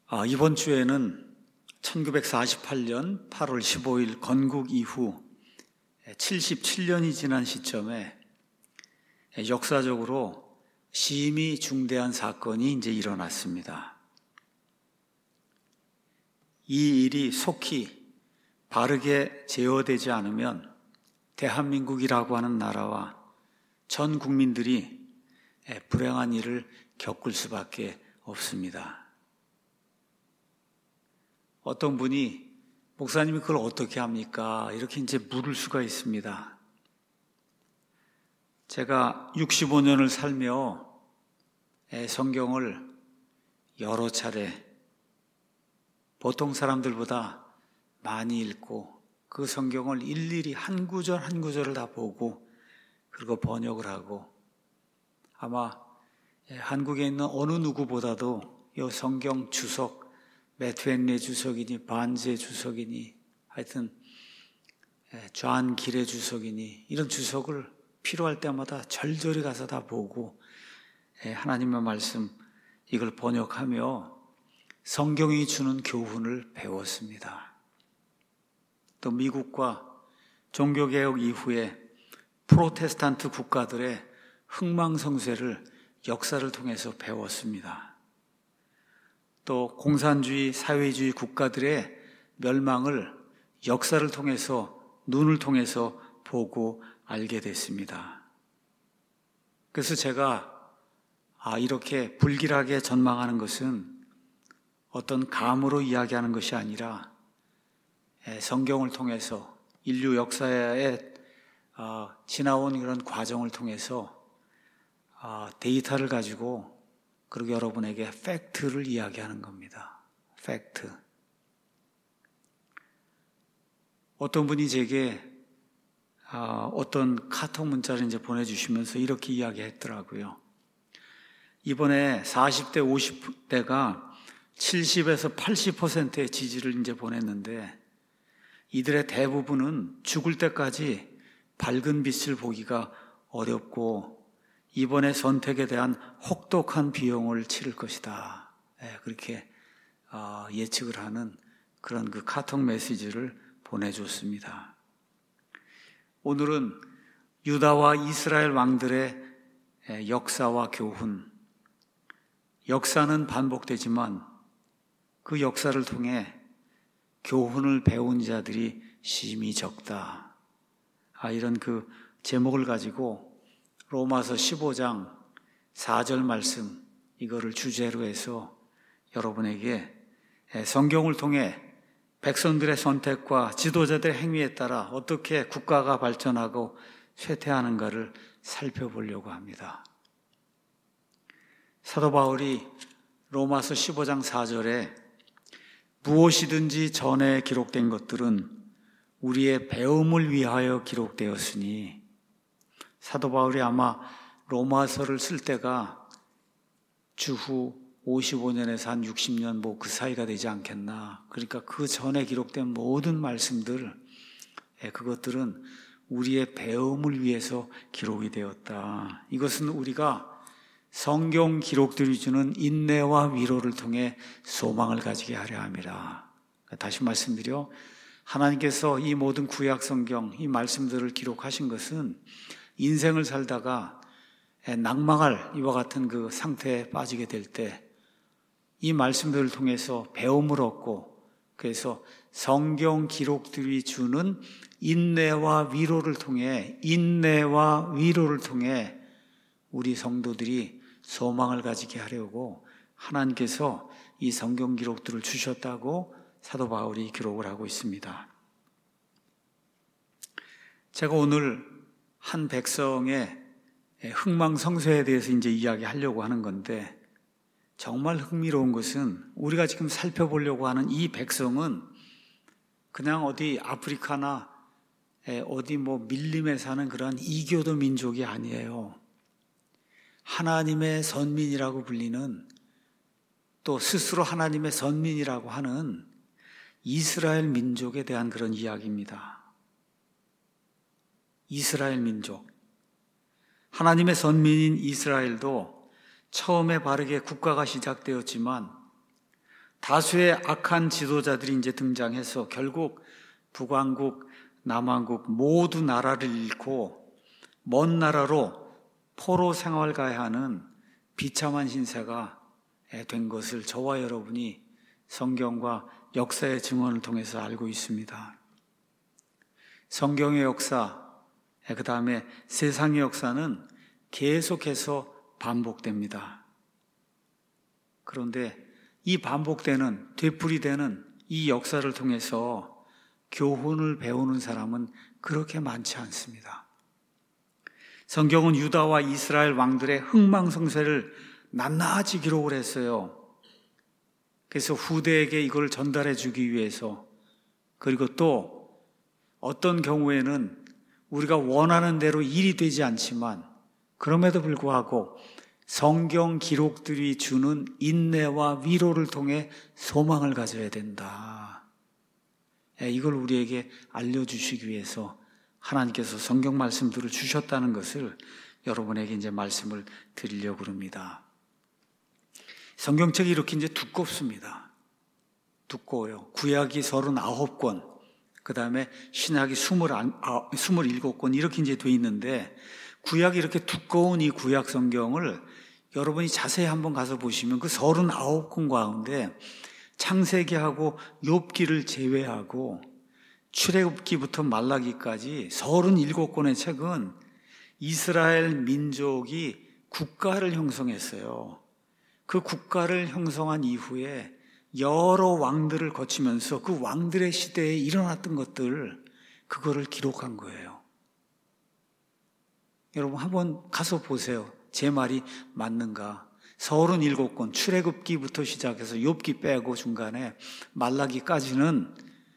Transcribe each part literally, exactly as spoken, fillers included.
아, 이번 주에는 천구백사십팔 년 팔월 십오일 건국 이후 칠십칠 년이 지난 시점에 역사적으로 심히 중대한 사건이 이제 일어났습니다. 이 일이 속히 바르게 제어되지 않으면 대한민국이라고 하는 나라와 전 국민들이 불행한 일을 겪을 수밖에 없습니다. 어떤 분이 목사님이 그걸 어떻게 합니까? 이렇게 이제 물을 수가 있습니다. 제가 육십오 년을 살며 성경을 여러 차례 보통 사람들보다 많이 읽고 그 성경을 일일이 한 구절 한 구절을 다 보고 그리고 번역을 하고 아마 한국에 있는 어느 누구보다도 이 성경 주석 매튜 헨리 주석이니 반제 주석이니 하여튼 좌안 길의 주석이니 이런 주석을 필요할 때마다 절절히 가서 다 보고 하나님의 말씀 이걸 번역하며 성경이 주는 교훈을 배웠습니다. 또 미국과 종교개혁 이후에 프로테스탄트 국가들의 흥망성쇠를 역사를 통해서 배웠습니다. 또 공산주의, 사회주의 국가들의 멸망을 역사를 통해서, 눈을 통해서 보고 알게 됐습니다. 그래서 제가 아, 이렇게 불길하게 전망하는 것은 어떤 감으로 이야기하는 것이 아니라 성경을 통해서 인류 역사에 지나온 그런 과정을 통해서 데이터를 가지고 그리고 여러분에게 팩트를 이야기하는 겁니다. 팩트. 어떤 분이 제게 어떤 카톡 문자를 이제 보내주시면서 이렇게 이야기했더라고요. 이번에 사십 대, 오십 대가 칠십에서 팔십 퍼센트의 지지를 이제 보냈는데 이들의 대부분은 죽을 때까지 밝은 빛을 보기가 어렵고 이번의 선택에 대한 혹독한 비용을 치를 것이다. 그렇게 예측을 하는 그런 그 카톡 메시지를 보내줬습니다. 오늘은 유다와 이스라엘 왕들의 역사와 교훈, 역사는 반복되지만 그 역사를 통해 교훈을 배운 자들이 심히 적다. 아, 이런 그 제목을 가지고 로마서 십오 장 사 절 말씀 이거를 주제로 해서 여러분에게 성경을 통해 백성들의 선택과 지도자들의 행위에 따라 어떻게 국가가 발전하고 쇠퇴하는가를 살펴보려고 합니다. 사도 바울이 로마서 십오 장 사 절에 무엇이든지 전에 기록된 것들은 우리의 배움을 위하여 기록되었으니 사도 바울이 아마 로마서를 쓸 때가 주후 오십오 년에서 한 육십 년 뭐 그 사이가 되지 않겠나. 그러니까 그 전에 기록된 모든 말씀들, 그것들은 우리의 배움을 위해서 기록이 되었다. 이것은 우리가 성경 기록들이 주는 인내와 위로를 통해 소망을 가지게 하려 함이라. 다시 말씀드려 하나님께서 이 모든 구약 성경, 이 말씀들을 기록하신 것은 인생을 살다가 낙망할 이와 같은 그 상태에 빠지게 될 때 이 말씀들을 통해서 배움을 얻고 그래서 성경 기록들이 주는 인내와 위로를 통해 인내와 위로를 통해 우리 성도들이 소망을 가지게 하려고 하나님께서 이 성경 기록들을 주셨다고 사도 바울이 기록을 하고 있습니다. 제가 오늘 한 백성의 흥망성쇠에 대해서 이제 이야기하려고 하는 건데 정말 흥미로운 것은 우리가 지금 살펴보려고 하는 이 백성은 그냥 어디 아프리카나 어디 뭐 밀림에 사는 그런 이교도 민족이 아니에요. 하나님의 선민이라고 불리는 또 스스로 하나님의 선민이라고 하는 이스라엘 민족에 대한 그런 이야기입니다. 이스라엘 민족. 하나님의 선민인 이스라엘도 처음에 바르게 국가가 시작되었지만 다수의 악한 지도자들이 이제 등장해서 결국 북왕국, 남왕국 모두 나라를 잃고 먼 나라로 포로 생활 가야 하는 비참한 신세가 된 것을 저와 여러분이 성경과 역사의 증언을 통해서 알고 있습니다. 성경의 역사, 그 다음에 세상의 역사는 계속해서 반복됩니다. 그런데 이 반복되는, 되풀이되는 이 역사를 통해서 교훈을 배우는 사람은 그렇게 많지 않습니다. 성경은 유다와 이스라엘 왕들의 흥망성쇠를 낱낱이 기록을 했어요. 그래서 후대에게 이걸 전달해 주기 위해서, 그리고 또 어떤 경우에는 우리가 원하는 대로 일이 되지 않지만 그럼에도 불구하고 성경 기록들이 주는 인내와 위로를 통해 소망을 가져야 된다. 이걸 우리에게 알려주시기 위해서 하나님께서 성경 말씀들을 주셨다는 것을 여러분에게 이제 말씀을 드리려고 합니다. 성경책이 이렇게 이제 두껍습니다. 두꺼워요. 구약이 서른아홉 권, 그 다음에 신약이 스물일곱 권 이렇게 이제 돼 있는데, 구약이 이렇게 두꺼운 이 구약 성경을 여러분이 자세히 한번 가서 보시면 그 서른아홉 권 가운데 창세기하고 욥기를 제외하고 출애굽기부터 말라기까지 서른일곱 권의 책은 이스라엘 민족이 국가를 형성했어요. 그 국가를 형성한 이후에 여러 왕들을 거치면서 그 왕들의 시대에 일어났던 것들, 그거를 기록한 거예요. 여러분 한번 가서 보세요. 제 말이 맞는가? 서른일곱 권, 출애굽기부터 시작해서 욥기 빼고 중간에 말라기까지는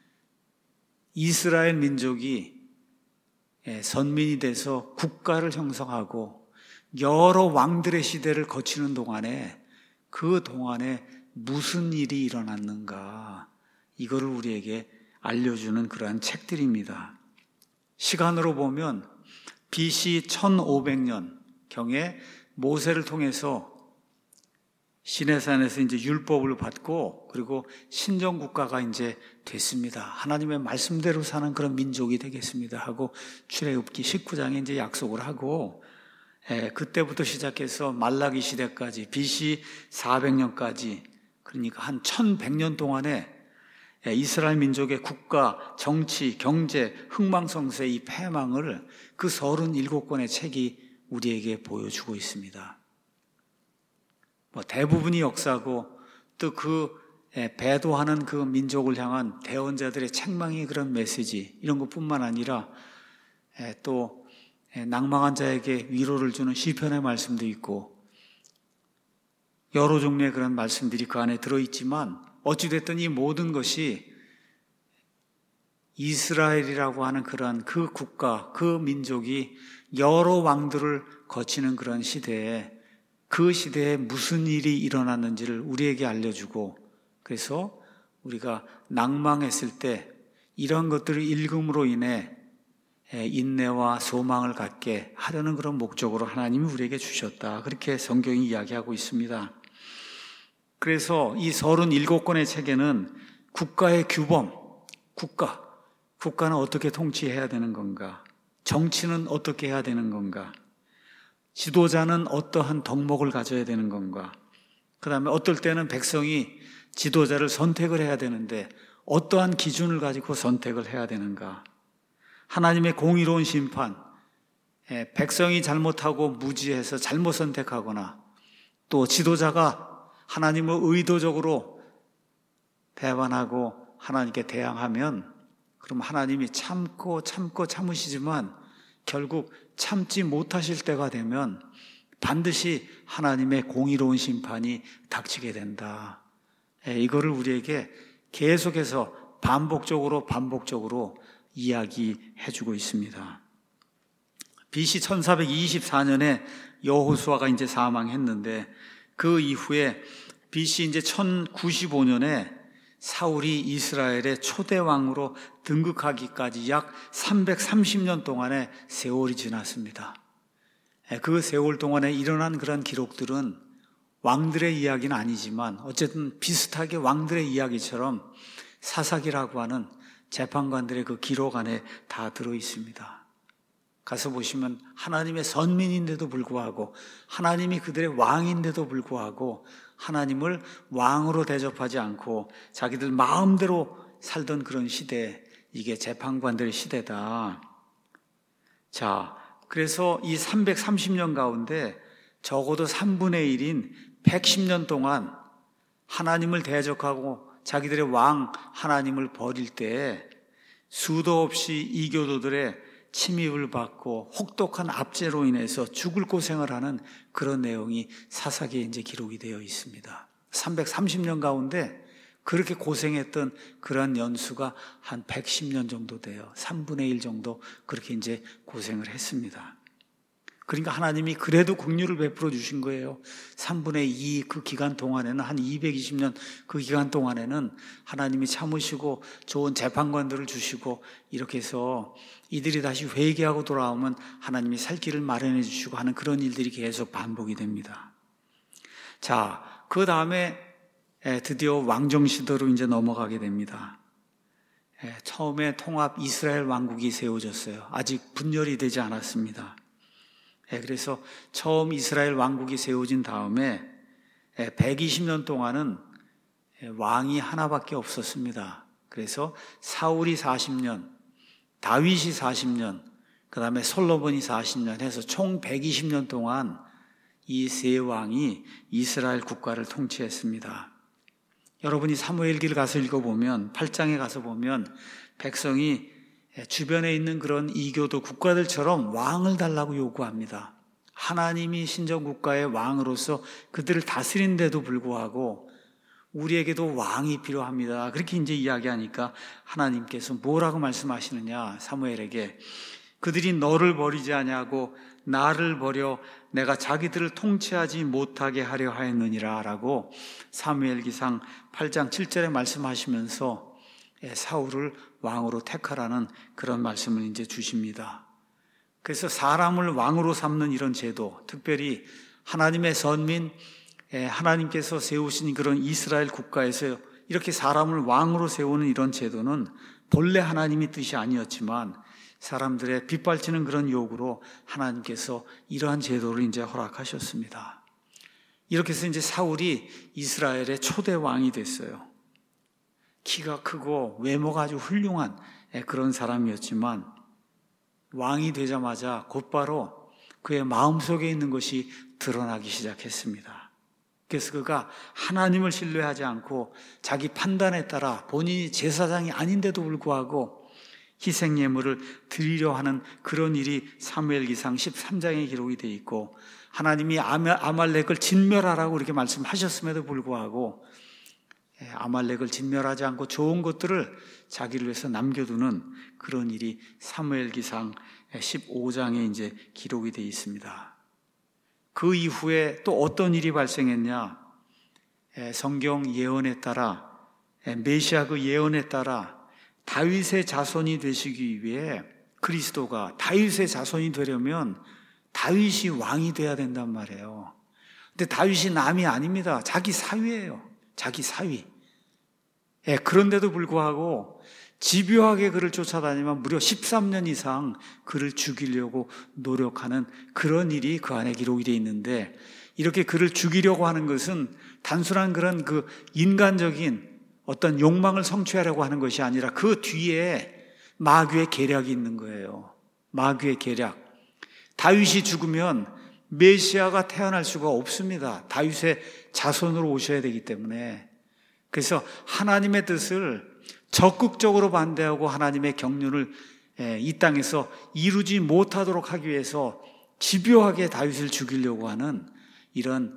이스라엘 민족이 선민이 돼서 국가를 형성하고 여러 왕들의 시대를 거치는 동안에, 그 동안에 무슨 일이 일어났는가, 이거를 우리에게 알려주는 그러한 책들입니다. 시간으로 보면 비씨 천오백 년경에 모세를 통해서 시내산에서 이제 율법을 받고, 그리고 신정국가가 이제 됐습니다. 하나님의 말씀대로 사는 그런 민족이 되겠습니다 하고 출애굽기 십구 장에 이제 약속을 하고, 예, 그때부터 시작해서 말라기 시대까지 비씨 사백 년까지, 그러니까 한 천백 년 동안에 이스라엘 민족의 국가, 정치, 경제, 흥망성쇠 이 패망을 그 서른일곱 권의 책이 우리에게 보여주고 있습니다. 뭐 대부분이 역사고, 또 그 배도하는 그 민족을 향한 대언자들의 책망의 그런 메시지, 이런 것뿐만 아니라 또 낭망한 자에게 위로를 주는 시편의 말씀도 있고, 여러 종류의 그런 말씀들이 그 안에 들어있지만, 어찌됐든 이 모든 것이 이스라엘이라고 하는 그러한 그 국가, 그 민족이 여러 왕들을 거치는 그런 시대에, 그 시대에 무슨 일이 일어났는지를 우리에게 알려주고, 그래서 우리가 낭망했을 때 이런 것들을 읽음으로 인해 인내와 소망을 갖게 하려는 그런 목적으로 하나님이 우리에게 주셨다, 그렇게 성경이 이야기하고 있습니다. 그래서 이 서른일곱 권의 책에는 국가의 규범, 국가, 국가는 어떻게 통치해야 되는 건가, 정치는 어떻게 해야 되는 건가, 지도자는 어떠한 덕목을 가져야 되는 건가, 그 다음에 어떨 때는 백성이 지도자를 선택을 해야 되는데 어떠한 기준을 가지고 선택을 해야 되는가, 하나님의 공의로운 심판, 백성이 잘못하고 무지해서 잘못 선택하거나, 또 지도자가 하나님을 의도적으로 배반하고 하나님께 대항하면, 그럼 하나님이 참고 참고 참으시지만 결국 참지 못하실 때가 되면 반드시 하나님의 공의로운 심판이 닥치게 된다. 이거를 우리에게 계속해서 반복적으로 반복적으로 이야기해주고 있습니다. 비씨 천사백이십사 년에 여호수아가 이제 사망했는데, 그 이후에 비씨 이제 천구십오 년에 사울이 이스라엘의 초대 왕으로 등극하기까지 약 삼백삼십 년 동안의 세월이 지났습니다. 그 세월 동안에 일어난 그런 기록들은 왕들의 이야기는 아니지만 어쨌든 비슷하게 왕들의 이야기처럼 사사기라고 하는 재판관들의 그 기록 안에 다 들어 있습니다. 가서 보시면 하나님의 선민인데도 불구하고, 하나님이 그들의 왕인데도 불구하고 하나님을 왕으로 대접하지 않고 자기들 마음대로 살던 그런 시대, 이게 재판관들의 시대다. 자, 그래서 이 삼백삼십 년 가운데 적어도 삼분의 일인 백십 년 동안 하나님을 대적하고 자기들의 왕 하나님을 버릴 때 수도 없이 이교도들의 침입을 받고 혹독한 압제로 인해서 죽을 고생을 하는 그런 내용이 사사기에 이제 기록이 되어 있습니다. 삼백삼십 년 가운데 그렇게 고생했던 그런 연수가 한 백십 년 정도 돼요. 삼분의 일 정도 그렇게 이제 고생을 했습니다. 그러니까 하나님이 그래도 긍휼을 베풀어 주신 거예요. 삼분의 이 그 기간 동안에는, 한 이백이십 년 그 기간 동안에는 하나님이 참으시고 좋은 재판관들을 주시고, 이렇게 해서 이들이 다시 회개하고 돌아오면 하나님이 살 길을 마련해 주시고 하는 그런 일들이 계속 반복이 됩니다. 자, 그 다음에 드디어 왕정 시대로 이제 넘어가게 됩니다. 처음에 통합 이스라엘 왕국이 세워졌어요. 아직 분열이 되지 않았습니다. 그래서 처음 이스라엘 왕국이 세워진 다음에 백이십 년 동안은 왕이 하나밖에 없었습니다. 그래서 사울이 사십 년, 다윗이 사십 년, 그 다음에 솔로몬이 사십 년 해서 총 백이십 년 동안 이 세 왕이 이스라엘 국가를 통치했습니다. 여러분이 사무엘기를 가서 읽어보면, 팔 장에 가서 보면 백성이 주변에 있는 그런 이교도 국가들처럼 왕을 달라고 요구합니다. 하나님이 신정국가의 왕으로서 그들을 다스린데도 불구하고 우리에게도 왕이 필요합니다. 그렇게 이제 이야기하니까 하나님께서 뭐라고 말씀하시느냐, 사무엘에게 그들이 너를 버리지 아니하고 나를 버려 내가 자기들을 통치하지 못하게 하려 하였느니라 라고 사무엘기상 팔 장 칠 절에 말씀하시면서 사울을 왕으로 택하라는 그런 말씀을 이제 주십니다. 그래서 사람을 왕으로 삼는 이런 제도, 특별히 하나님의 선민, 하나님께서 세우신 그런 이스라엘 국가에서 이렇게 사람을 왕으로 세우는 이런 제도는 본래 하나님의 뜻이 아니었지만 사람들의 빗발치는 그런 요구로 하나님께서 이러한 제도를 이제 허락하셨습니다. 이렇게 해서 이제 사울이 이스라엘의 초대 왕이 됐어요. 키가 크고 외모가 아주 훌륭한 그런 사람이었지만 왕이 되자마자 곧바로 그의 마음속에 있는 것이 드러나기 시작했습니다. 그래서 그가 하나님을 신뢰하지 않고 자기 판단에 따라 본인이 제사장이 아닌데도 불구하고 희생 예물을 드리려 하는 그런 일이 사무엘기상 십삼 장에 기록이 되어 있고, 하나님이 아말렉을 진멸하라고 이렇게 말씀하셨음에도 불구하고 아말렉을 진멸하지 않고 좋은 것들을 자기를 위해서 남겨두는 그런 일이 사무엘기상 십오 장에 이제 기록이 되어 있습니다. 그 이후에 또 어떤 일이 발생했냐? 성경 예언에 따라, 메시아 그 예언에 따라 다윗의 자손이 되시기 위해, 그리스도가 다윗의 자손이 되려면 다윗이 왕이 돼야 된단 말이에요. 근데 다윗이 남이 아닙니다. 자기 사위예요. 자기 사위. 예, 그런데도 불구하고 집요하게 그를 쫓아다니면 무려 십삼 년 이상 그를 죽이려고 노력하는 그런 일이 그 안에 기록이 되어 있는데, 이렇게 그를 죽이려고 하는 것은 단순한 그런 그 인간적인 어떤 욕망을 성취하려고 하는 것이 아니라 그 뒤에 마귀의 계략이 있는 거예요. 마귀의 계략. 다윗이 죽으면 메시아가 태어날 수가 없습니다. 다윗의 자손으로 오셔야 되기 때문에. 그래서 하나님의 뜻을 적극적으로 반대하고 하나님의 경륜을 이 땅에서 이루지 못하도록 하기 위해서 집요하게 다윗을 죽이려고 하는 이런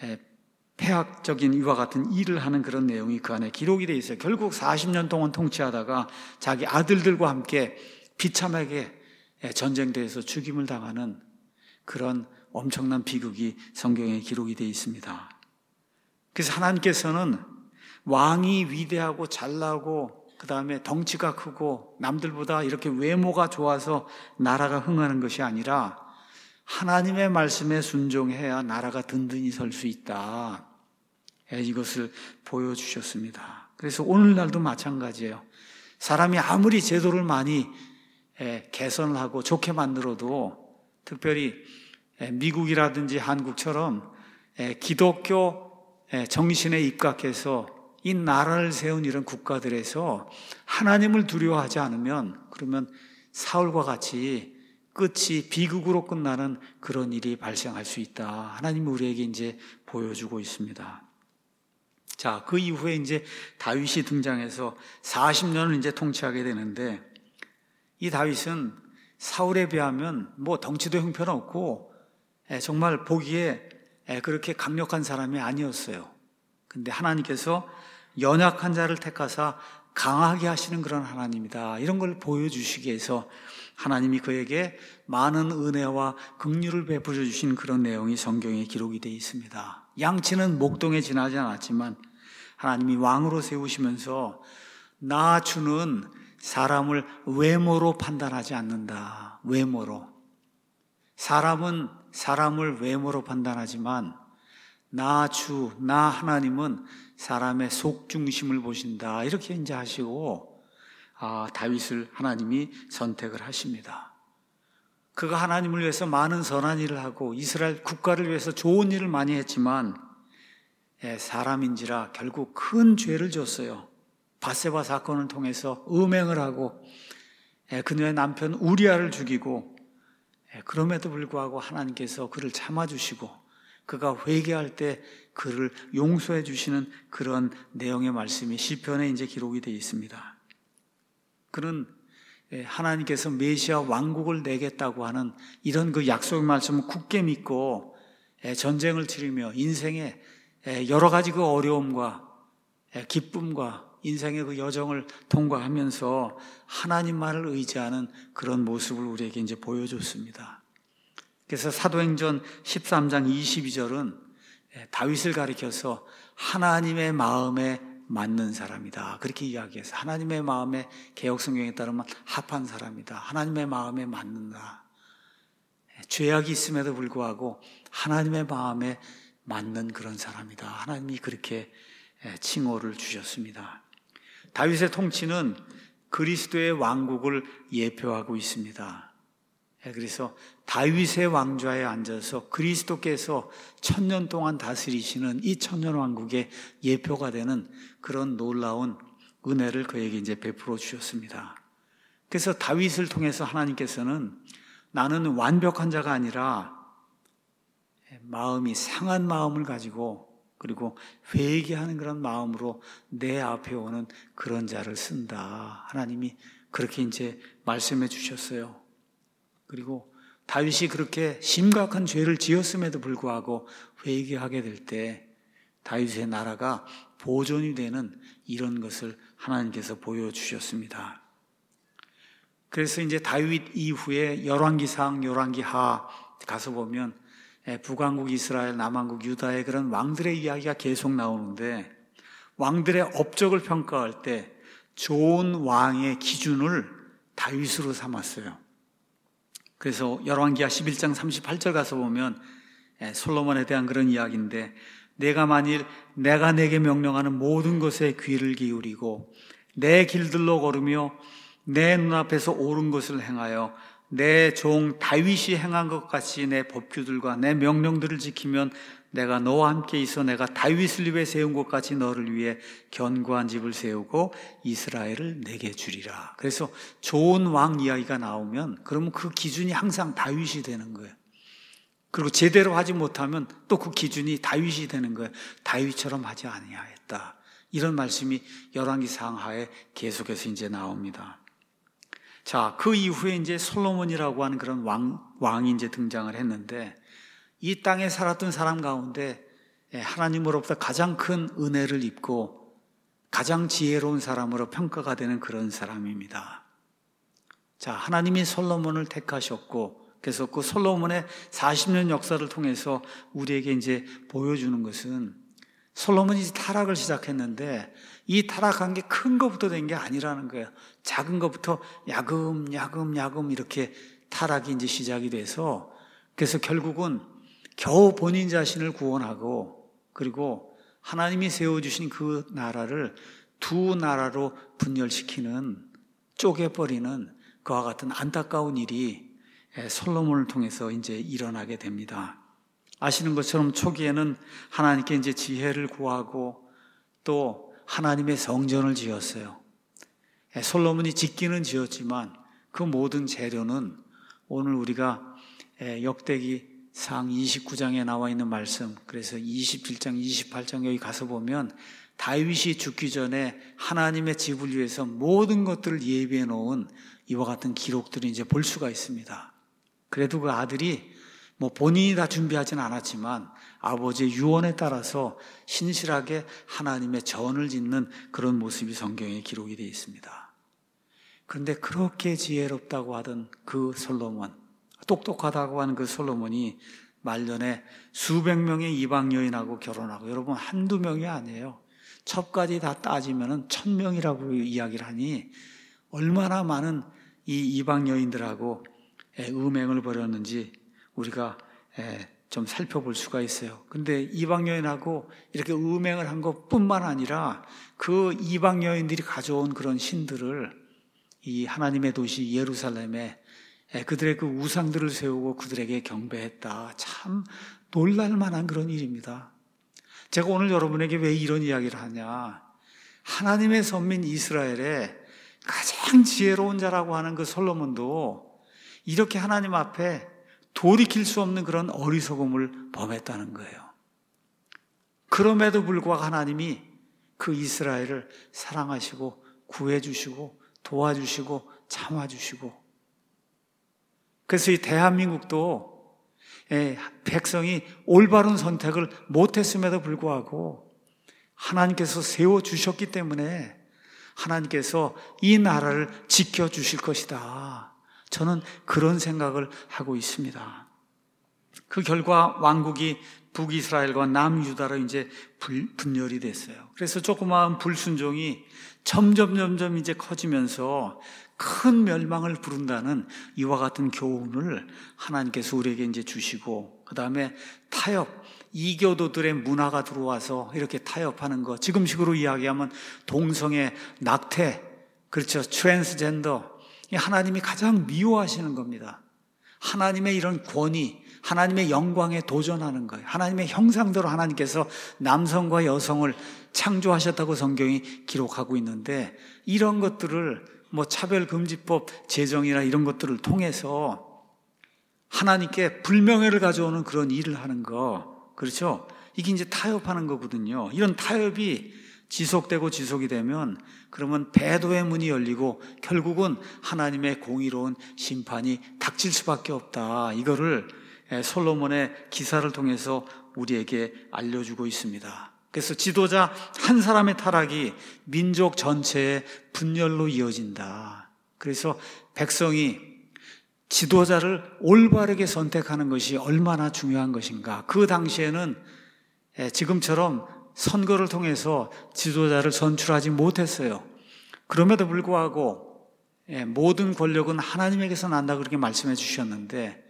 폐악적인 이와 같은 일을 하는 그런 내용이 그 안에 기록이 되어 있어요. 결국 사십 년 동안 통치하다가 자기 아들들과 함께 비참하게 전쟁터에서 죽임을 당하는 그런 엄청난 비극이 성경에 기록이 되어 있습니다. 그래서 하나님께서는 왕이 위대하고 잘나고 그 다음에 덩치가 크고 남들보다 이렇게 외모가 좋아서 나라가 흥하는 것이 아니라 하나님의 말씀에 순종해야 나라가 든든히 설 수 있다. 이것을 보여주셨습니다. 그래서 오늘날도 마찬가지예요. 사람이 아무리 제도를 많이 개선을 하고 좋게 만들어도, 특별히 미국이라든지 한국처럼 기독교 정신에 입각해서 이 나라를 세운 이런 국가들에서 하나님을 두려워하지 않으면, 그러면 사울과 같이 끝이 비극으로 끝나는 그런 일이 발생할 수 있다. 하나님이 우리에게 이제 보여주고 있습니다. 자, 그 이후에 이제 다윗이 등장해서 사십 년을 이제 통치하게 되는데, 이 다윗은 사울에 비하면 뭐 덩치도 형편없고 정말 보기에 그렇게 강력한 사람이 아니었어요. 근데 하나님께서 연약한 자를 택하사 강하게 하시는 그런 하나님이다. 이런 걸 보여주시기 위해서 하나님이 그에게 많은 은혜와 긍휼을 베풀어 주신 그런 내용이 성경에 기록이 되어 있습니다. 양치는 목동에 지나지 않았지만 하나님이 왕으로 세우시면서 나 주는 사람을 외모로 판단하지 않는다. 외모로. 사람은 사람을 외모로 판단하지만 나 주, 나 하나님은 사람의 속중심을 보신다. 이렇게 이제 하시고, 아, 다윗을 하나님이 선택을 하십니다. 그가 하나님을 위해서 많은 선한 일을 하고 이스라엘 국가를 위해서 좋은 일을 많이 했지만 사람인지라 결국 큰 죄를 졌어요. 밧세바 사건을 통해서 음행을 하고 그녀의 남편 우리아를 죽이고, 그럼에도 불구하고 하나님께서 그를 참아주시고 그가 회개할 때 그를 용서해 주시는 그런 내용의 말씀이 시편에 이제 기록이 되어 있습니다. 그는 하나님께서 메시아 왕국을 내겠다고 하는 이런 그 약속의 말씀을 굳게 믿고 전쟁을 치르며 인생의 여러 가지 그 어려움과 기쁨과 인생의 그 여정을 통과하면서 하나님만을 의지하는 그런 모습을 우리에게 이제 보여줬습니다. 그래서 사도행전 십삼 장 이십이 절은 다윗을 가리켜서 하나님의 마음에 맞는 사람이다. 그렇게 이야기해서 하나님의 마음에 개역성경에 따르면 합한 사람이다. 하나님의 마음에 맞는다. 죄악이 있음에도 불구하고 하나님의 마음에 맞는 그런 사람이다. 하나님이 그렇게 칭호를 주셨습니다. 다윗의 통치는 그리스도의 왕국을 예표하고 있습니다. 그래서 다윗의 왕좌에 앉아서 그리스도께서 천년 동안 다스리시는 이 천년 왕국의 예표가 되는 그런 놀라운 은혜를 그에게 이제 베풀어 주셨습니다. 그래서 다윗을 통해서 하나님께서는 나는 완벽한 자가 아니라 마음이 상한 마음을 가지고 그리고 회개하는 그런 마음으로 내 앞에 오는 그런 자를 쓴다. 하나님이 그렇게 이제 말씀해 주셨어요. 그리고 다윗이 그렇게 심각한 죄를 지었음에도 불구하고 회개하게 될 때 다윗의 나라가 보존이 되는 이런 것을 하나님께서 보여주셨습니다. 그래서 이제 다윗 이후에 열왕기상, 열왕기하 가서 보면 북왕국 이스라엘, 남왕국 유다의 그런 왕들의 이야기가 계속 나오는데, 왕들의 업적을 평가할 때 좋은 왕의 기준을 다윗으로 삼았어요. 그래서 열왕기하 십일 장 삼십팔 절 가서 보면 솔로몬에 대한 그런 이야기인데, 내가 만일 내가 내게 명령하는 모든 것에 귀를 기울이고 내 길들로 걸으며 내 눈앞에서 옳은 것을 행하여 내 종 다윗이 행한 것 같이 내 법규들과 내 명령들을 지키면 내가 너와 함께 있어 내가 다윗을 입에 세운 것 같이 너를 위해 견고한 집을 세우고 이스라엘을 내게 주리라. 그래서 좋은 왕 이야기가 나오면 그러면 그 기준이 항상 다윗이 되는 거예요. 그리고 제대로 하지 못하면 또 그 기준이 다윗이 되는 거예요. 다윗처럼 하지 아니하였다. 이런 말씀이 열왕기 상하에 계속해서 이제 나옵니다. 자, 그 이후에 이제 솔로몬이라고 하는 그런 왕, 왕이 이제 등장을 했는데, 이 땅에 살았던 사람 가운데 하나님으로부터 가장 큰 은혜를 입고 가장 지혜로운 사람으로 평가가 되는 그런 사람입니다. 자, 하나님이 솔로몬을 택하셨고, 그래서 그 솔로몬의 사십 년 역사를 통해서 우리에게 이제 보여주는 것은 솔로몬이 타락을 시작했는데 이 타락한 게 큰 것부터 된 게 아니라는 거예요. 작은 것부터 야금 야금 야금 이렇게 타락이 이제 시작이 돼서, 그래서 결국은 겨우 본인 자신을 구원하고 그리고 하나님이 세워주신 그 나라를 두 나라로 분열시키는, 쪼개버리는 그와 같은 안타까운 일이 솔로몬을 통해서 이제 일어나게 됩니다. 아시는 것처럼 초기에는 하나님께 이제 지혜를 구하고 또 하나님의 성전을 지었어요. 솔로몬이 짓기는 지었지만 그 모든 재료는 오늘 우리가 역대기상 이십구 장에 나와 있는 말씀, 그래서 이십칠 장, 이십팔 장 여기 가서 보면 다윗이 죽기 전에 하나님의 집을 위해서 모든 것들을 예비해 놓은 이와 같은 기록들을 이제 볼 수가 있습니다. 그래도 그 아들이 뭐 본인이 다 준비하지는 않았지만 아버지의 유언에 따라서 신실하게 하나님의 전을 짓는 그런 모습이 성경에 기록이 되어 있습니다. 그런데 그렇게 지혜롭다고 하던 그 솔로몬, 똑똑하다고 하는 그 솔로몬이 말년에 수백 명의 이방 여인하고 결혼하고, 여러분 한두 명이 아니에요. 첩까지 다 따지면 천 명이라고 이야기를 하니 얼마나 많은 이 이방 여인들하고 음행을 벌였는지 우리가 좀 살펴볼 수가 있어요. 근데 이방 여인하고 이렇게 음행을 한 것뿐만 아니라 그 이방 여인들이 가져온 그런 신들을 이 하나님의 도시 예루살렘에 그들의 그 우상들을 세우고 그들에게 경배했다. 참 놀랄만한 그런 일입니다. 제가 오늘 여러분에게 왜 이런 이야기를 하냐, 하나님의 선민 이스라엘의 가장 지혜로운 자라고 하는 그 솔로몬도 이렇게 하나님 앞에 돌이킬 수 없는 그런 어리석음을 범했다는 거예요. 그럼에도 불구하고 하나님이 그 이스라엘을 사랑하시고 구해주시고 도와주시고 참아주시고, 그래서 이 대한민국도 백성이 올바른 선택을 못했음에도 불구하고 하나님께서 세워주셨기 때문에 하나님께서 이 나라를 지켜주실 것이다. 저는 그런 생각을 하고 있습니다. 그 결과 왕국이 북이스라엘과 남유다로 이제 분열이 됐어요. 그래서 조그마한 불순종이 점점 점점 이제 커지면서 큰 멸망을 부른다는 이와 같은 교훈을 하나님께서 우리에게 이제 주시고, 그 다음에 타협, 이교도들의 문화가 들어와서 이렇게 타협하는 거, 지금식으로 이야기하면 동성애, 낙태, 그렇죠, 트랜스젠더, 하나님이 가장 미워하시는 겁니다. 하나님의 이런 권위, 하나님의 영광에 도전하는 거예요. 하나님의 형상대로 하나님께서 남성과 여성을 창조하셨다고 성경이 기록하고 있는데, 이런 것들을 뭐 차별금지법 제정이나 이런 것들을 통해서 하나님께 불명예를 가져오는 그런 일을 하는 거, 그렇죠? 이게 이제 타협하는 거거든요. 이런 타협이 지속되고 지속이 되면 그러면 배도의 문이 열리고 결국은 하나님의 공의로운 심판이 닥칠 수밖에 없다. 이거를 솔로몬의 기사를 통해서 우리에게 알려주고 있습니다. 그래서 지도자 한 사람의 타락이 민족 전체의 분열로 이어진다. 그래서 백성이 지도자를 올바르게 선택하는 것이 얼마나 중요한 것인가. 그 당시에는 지금처럼 선거를 통해서 지도자를 선출하지 못했어요. 그럼에도 불구하고 모든 권력은 하나님에게서 난다 그렇게 말씀해 주셨는데,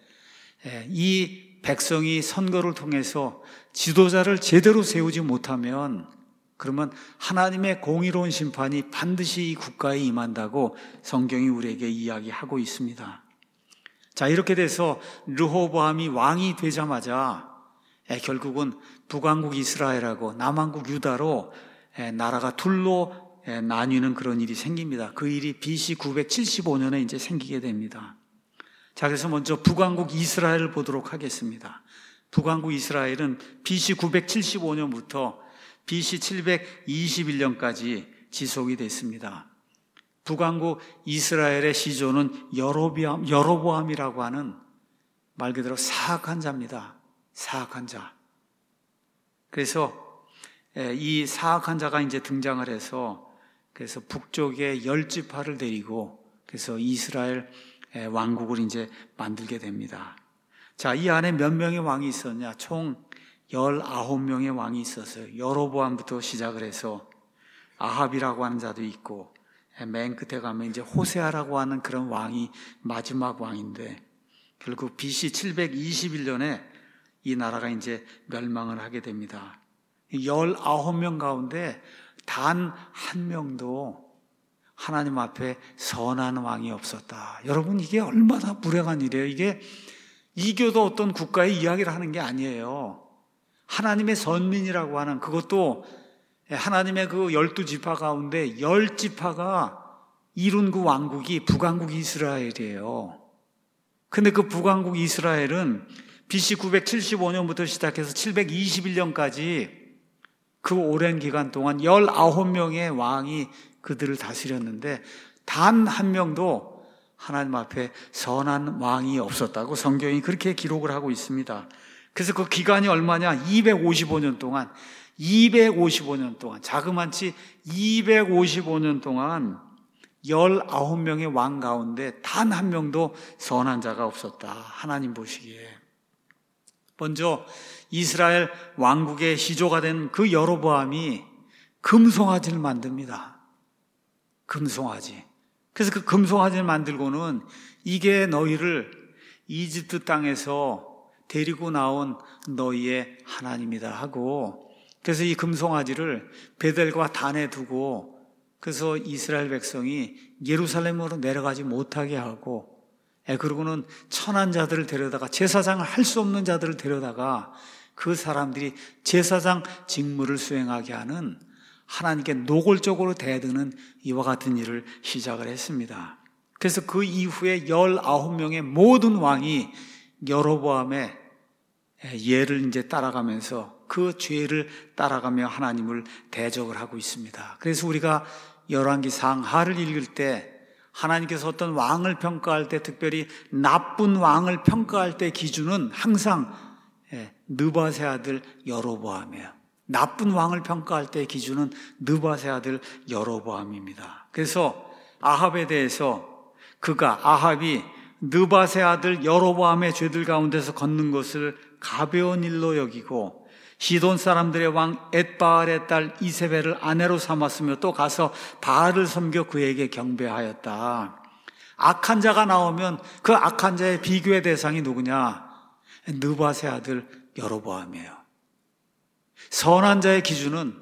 이 백성이 선거를 통해서 지도자를 제대로 세우지 못하면 그러면 하나님의 공의로운 심판이 반드시 이 국가에 임한다고 성경이 우리에게 이야기하고 있습니다. 자, 이렇게 돼서 르호보암이 왕이 되자마자 결국은 북왕국 이스라엘하고 남왕국 유다로 나라가 둘로 나뉘는 그런 일이 생깁니다. 그 일이 비씨 구백칠십오 년에 이제 생기게 됩니다. 자, 그래서 먼저 북왕국 이스라엘을 보도록 하겠습니다. 북왕국 이스라엘은 비씨 구백칠십오 년부터 비씨 칠백이십일 년까지 지속이 됐습니다. 북왕국 이스라엘의 시조는 여로보암, 여로보암이라고 하는 말 그대로 사악한 자입니다. 사악한 자. 그래서 이 사악한 자가 이제 등장을 해서 그래서 북쪽에 열 지파를 데리고 그래서 이스라엘 왕국을 이제 만들게 됩니다. 자, 이 안에 몇 명의 왕이 있었냐? 총 열아홉 명의 왕이 있었어요. 여로보암부터 시작을 해서 아합이라고 하는 자도 있고, 맨 끝에 가면 이제 호세아라고 하는 그런 왕이 마지막 왕인데, 결국 비씨 칠백이십일 년에 이 나라가 이제 멸망을 하게 됩니다. 열아홉 명 가운데 단 한 명도 하나님 앞에 선한 왕이 없었다. 여러분, 이게 얼마나 불행한 일이에요. 이게 이교도 어떤 국가의 이야기를 하는 게 아니에요. 하나님의 선민이라고 하는, 그것도 하나님의 그 열두 지파 가운데 열 지파가 이룬 그 왕국이 북왕국 이스라엘이에요. 근데 그 북왕국 이스라엘은 비씨 구백칠십오 년부터 시작해서 칠백이십일 년까지 그 오랜 기간 동안 열아홉 명의 왕이 그들을 다스렸는데 단 한 명도 하나님 앞에 선한 왕이 없었다고 성경이 그렇게 기록을 하고 있습니다. 그래서 그 기간이 얼마냐? 이백오십오 년 동안, 이백오십오 년 동안, 자그만치 이백오십오 년 동안 열아홉 명의 왕 가운데 단 한 명도 선한 자가 없었다. 하나님 보시기에. 먼저 이스라엘 왕국의 시조가 된 그 여로보암이 금송아지를 만듭니다. 금송아지. 그래서 그 금송아지를 만들고는 이게 너희를 이집트 땅에서 데리고 나온 너희의 하나님이다 하고, 그래서 이 금송아지를 베델과 단에 두고, 그래서 이스라엘 백성이 예루살렘으로 내려가지 못하게 하고, 예, 그러고는 천한 자들을 데려다가, 제사장을 할 수 없는 자들을 데려다가 그 사람들이 제사장 직무를 수행하게 하는, 하나님께 노골적으로 대드는 이와 같은 일을 시작을 했습니다. 그래서 그 이후에 열아홉 명의 모든 왕이 여로보암의 예를 이제 따라가면서 그 죄를 따라가며 하나님을 대적을 하고 있습니다. 그래서 우리가 열왕기 상하를 읽을 때 하나님께서 어떤 왕을 평가할 때, 특별히 나쁜 왕을 평가할 때 기준은 항상 느밧의 아들 여로보암이에요. 나쁜 왕을 평가할 때 기준은 느밧의 아들 여로보암입니다. 그래서 아합에 대해서 그가, 아합이 느밧의 아들 여로보암의 죄들 가운데서 걷는 것을 가벼운 일로 여기고 시돈 사람들의 왕 엣바알의 딸 이세벨을 아내로 삼았으며 또 가서 바알을 섬겨 그에게 경배하였다. 악한 자가 나오면 그 악한 자의 비교의 대상이 누구냐? 느밧의 아들 여로보암이에요. 선한 자의 기준은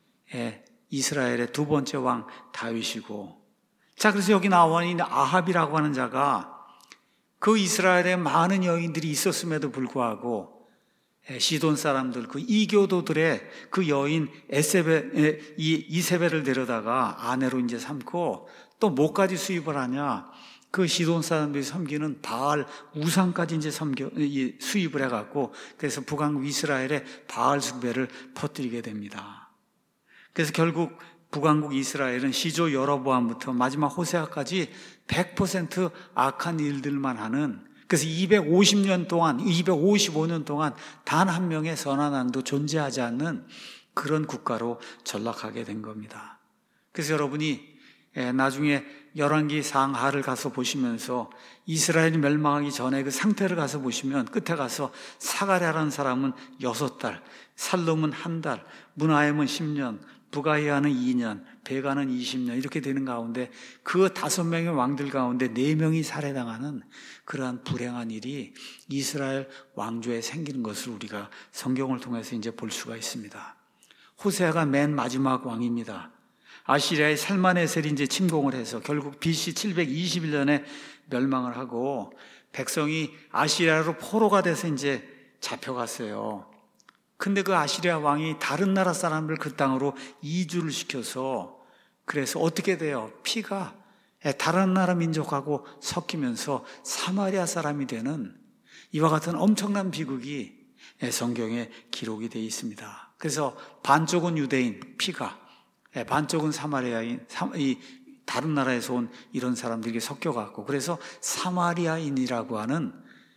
이스라엘의 두 번째 왕 다윗이고, 자, 그래서 여기 나와 있는 아합이라고 하는 자가 그 이스라엘에 많은 여인들이 있었음에도 불구하고 시돈 사람들, 그 이교도들의 그 여인 에세벨, 이 이세벨을 데려다가 아내로 이제 삼고 또 뭐까지 수입을 하냐? 그 시돈 사람들이 섬기는 바알 우상까지 이제 섬겨, 수입을 해갖고, 그래서 북왕국 이스라엘에 바알 숭배를 퍼뜨리게 됩니다. 그래서 결국 북왕국 이스라엘은 시조 여로보암부터 마지막 호세아까지 백 퍼센트 악한 일들만 하는, 그래서 이백오십 년 동안, 이백오십오 년 동안 단 한 명의 선한 왕도 존재하지 않는 그런 국가로 전락하게 된 겁니다. 그래서 여러분이 나중에 열왕기 상하를 가서 보시면서 이스라엘이 멸망하기 전에 그 상태를 가서 보시면 끝에 가서 사가랴라는 사람은 여섯 달, 살룸은 한 달, 문하엠은 십 년, 부가이아는 이 년, 베가는 이십 년 이렇게 되는 가운데 그 다섯 명의 왕들 가운데 네 명이 살해당하는 그러한 불행한 일이 이스라엘 왕조에 생기는 것을 우리가 성경을 통해서 이제 볼 수가 있습니다. 호세아가 맨 마지막 왕입니다. 아시리아의 살마네셀이 이제 침공을 해서 결국 비씨 칠백이십일 년에 멸망을 하고 백성이 아시리아로 포로가 돼서 이제 잡혀갔어요. 근데 그 아시리아 왕이 다른 나라 사람들 그 땅으로 이주를 시켜서, 그래서 어떻게 돼요? 피가 다른 나라 민족하고 섞이면서 사마리아 사람이 되는 이와 같은 엄청난 비극이 성경에 기록이 되어 있습니다. 그래서 반쪽은 유대인 피가, 반쪽은 사마리아인, 이 다른 나라에서 온 이런 사람들이 섞여갖고, 그래서 사마리아인이라고 하는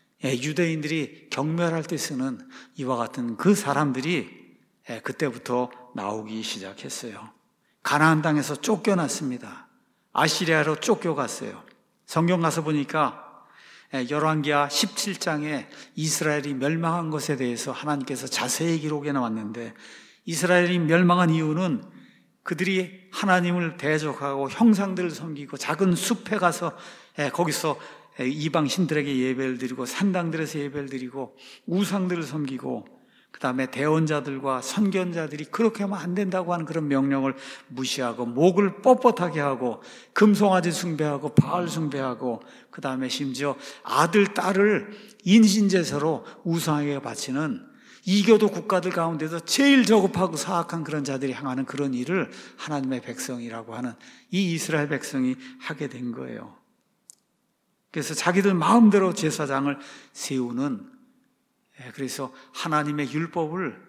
유대인들이 경멸할 때 쓰는 이와 같은 그 사람들이 그때부터 나오기 시작했어요. 가나안 땅에서 쫓겨났습니다. 아시리아로 쫓겨갔어요. 성경 가서 보니까 열왕기하 십칠 장에 이스라엘이 멸망한 것에 대해서 하나님께서 자세히 기록해 나왔는데, 이스라엘이 멸망한 이유는 그들이 하나님을 대적하고 형상들을 섬기고 작은 숲에 가서 거기서 이방 신들에게 예배를 드리고 산당들에서 예배를 드리고 우상들을 섬기고 그 다음에 대언자들과 선견자들이 그렇게 하면 안 된다고 하는 그런 명령을 무시하고 목을 뻣뻣하게 하고 금송아지 숭배하고 바알 숭배하고 그 다음에 심지어 아들, 딸을 인신제사로 우상에게 바치는 이교도 국가들 가운데서 제일 저급하고 사악한 그런 자들이 행하는 그런 일을 하나님의 백성이라고 하는 이 이스라엘 백성이 하게 된 거예요. 그래서 자기들 마음대로 제사장을 세우는, 그래서 하나님의 율법을